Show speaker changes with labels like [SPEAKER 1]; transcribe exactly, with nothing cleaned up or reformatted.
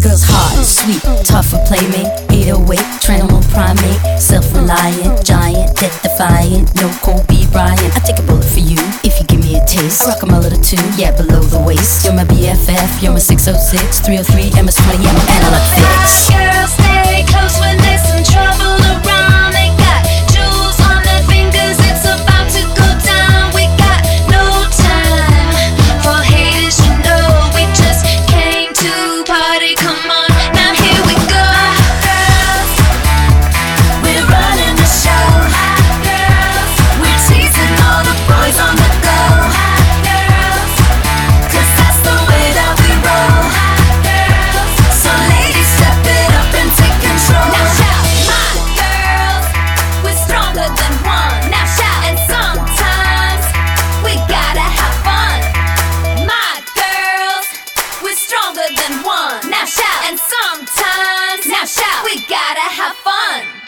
[SPEAKER 1] girls hot, sweet, tough for playmate, eight oh eight, animal primate, self-reliant, giant, death-defiant, no Kobe Bryant. I take a bullet for you if you give me a taste. I rock 'em a little too, yeah, below the waist. You're my B F F, you're my six oh six, three oh three, M S twenty, I'm an analog fix.
[SPEAKER 2] Girls stay close when there's some trouble around. They got jewels on their fingers, it's about to go down. We got no time for haters, you know. We just came to party, come on, now here we go. Girls, we're running the show. Girls, we're teasing all the boys on the go. Girls, 'cause that's the way that we roll. Girls, so ladies step it up and take control. Now shout, my girls, we're stronger than one. Now shout, and sometimes we gotta have fun. My girls, we're stronger than one. Now shout, and sometimes, now shout, we gotta have fun.